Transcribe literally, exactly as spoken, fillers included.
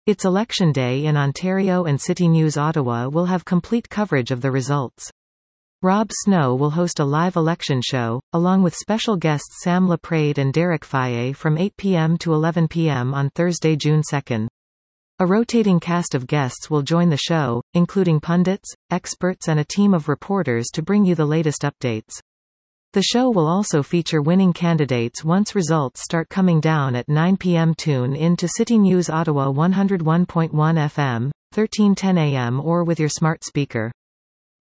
It's election day in Ontario, and City News Ottawa will have complete coverage of the results. Rob Snow will host a live election show, along with special guests Sam Laprade and Derek Faye from eight p m to eleven p m on Thursday, June second. A rotating cast of guests will join the show, including pundits, experts and a team of reporters to bring you the latest updates. The show will also feature winning candidates once results start coming down at nine p m Tune in to City News Ottawa one oh one point one F M, thirteen ten a m or with your smart speaker.